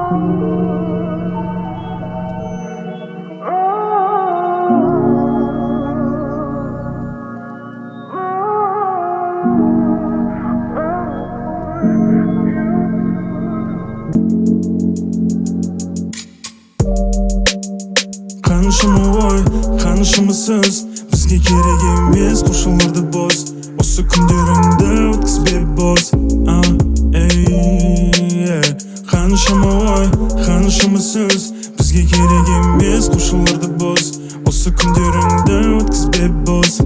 Қаншама ой, қаншама сөз бізге керек емес қоршауларды бос. Осы күндеріңді өткізбе бос. Қаншама ой, қаншама сөз бізге керек емес қоршауларды бос. Осы күндеріңді өткізбе бос.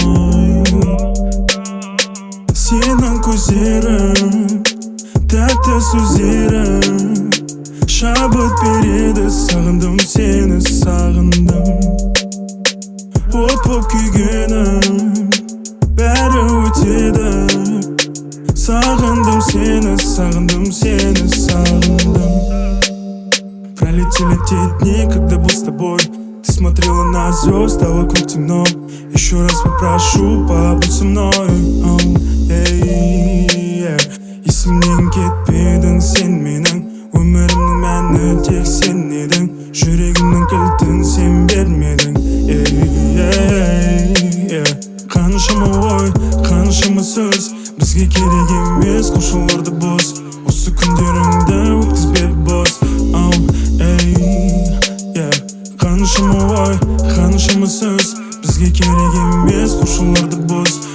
Сенің көздерің, тәтті сөздерің шабыт береді, сағындым сені, сағындым. От боп күйгенім бәрі өтеді. Сағындым сені, сағындым сені, сағындым. Пролетели те дни, когда был с тобой. Ты смотрела на звезд, а вокруг темно. Еще раз попрошу, побудь со мной. Есімнен кетпедің сен менің, өмірімнің мәні тек сен едің. Жүрегімнің кілтін сен бермедің. Қаншама ой, қаншама сөз бізге керек емес қоршауларды бос. Осы күндеріңді өткізбе бос. Қаншама ой, қаншама сөз бізге керек емес қоршауларды бос.